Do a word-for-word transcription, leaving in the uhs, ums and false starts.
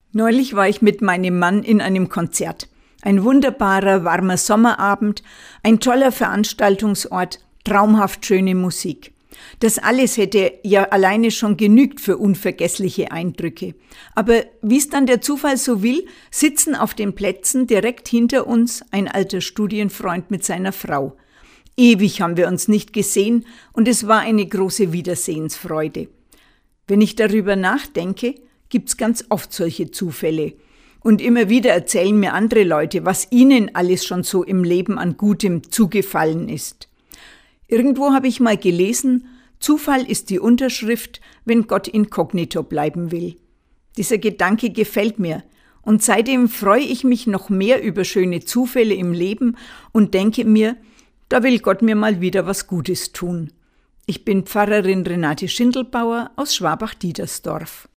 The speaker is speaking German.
Neulich war ich mit meinem Mann in einem Konzert. Ein wunderbarer, warmer Sommerabend, ein toller Veranstaltungsort, traumhaft schöne Musik. Das alles hätte ja alleine schon genügt für unvergessliche Eindrücke. Aber wie es dann der Zufall so will, sitzen auf den Plätzen direkt hinter uns ein alter Studienfreund mit seiner Frau. Ewig haben wir uns nicht gesehen und es war eine große Wiedersehensfreude. Wenn ich darüber nachdenke, gibt's ganz oft solche Zufälle. Und immer wieder erzählen mir andere Leute, was ihnen alles schon so im Leben an Gutem zugefallen ist. Irgendwo habe ich mal gelesen, Zufall ist die Unterschrift, wenn Gott inkognito bleiben will. Dieser Gedanke gefällt mir und seitdem freue ich mich noch mehr über schöne Zufälle im Leben und denke mir, da will Gott mir mal wieder was Gutes tun. Ich bin Pfarrerin Renate Schindelbauer aus Schwabach-Diedersdorf.